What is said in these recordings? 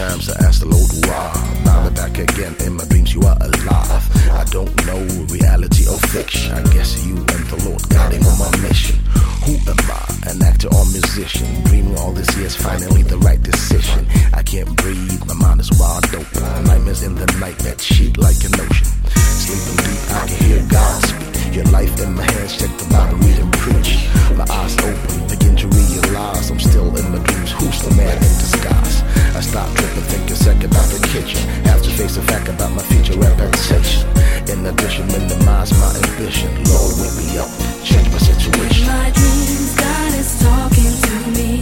Sometimes I ask the Lord why. Now they're back again in my dreams, you are alive. I don't know reality or fiction. I guess you and the Lord got him on my mission. Who am I? An actor or musician? Dreaming all these years, finally the right decision. I can't breathe, my mind is wide open. Nightmares in the night that sheet like an ocean. Sleeping deep, I can hear God speak. Your life in my hands, check the Bible, read and preach. My eyes open, begin to realize I'm still in my dreams. Who's the man in disguise? I stop tripping, think a second about the kitchen. Have to face the fact about my future reputation. In addition, minimize my ambition. Lord, wake me up, change my situation. In my dreams, God is talking to me.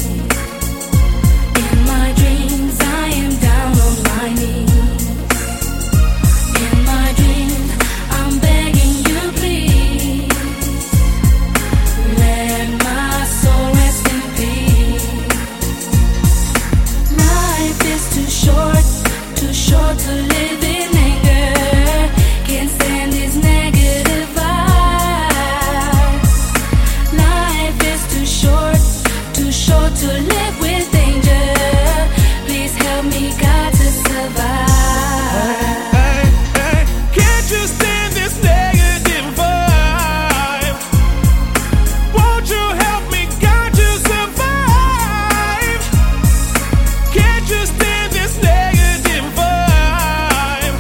In my dreams, I am down on my knees. In my dreams, I'm begging you, please. Let my soul rest in peace. Life is too short to live in anger. Can't stand these negative vibes. Life is too short to live with danger. Please help me, God, to survive. Can't you stand this negative vibe? Won't you help me, God, to survive? Can't you stand this negative vibe?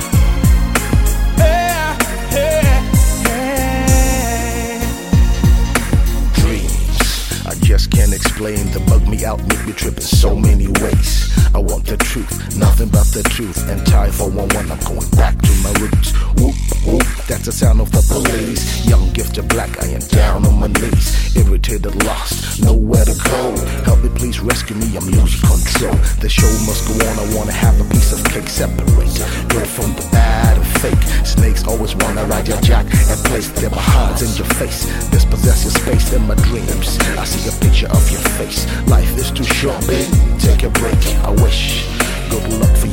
Dreams, I just can't explain. They bug me out, make me trip in so many ways. I want the truth, nothing but the truth. And tie 411, I'm going back to my roots. Whoop, whoop, that's the sound of the police. Young, gifted, black, I am down on my knees. Irritated, lost, nowhere to go. Help me, please rescue me, I'm losing control. The show must go on, I wanna have a piece of cake. Separate good from the bad and fake. Snakes always wanna ride your jack and place their behinds in your face. Dispossess your space in my dreams. I see a picture of your face. Life is too short, babe, take a break. I wish good luck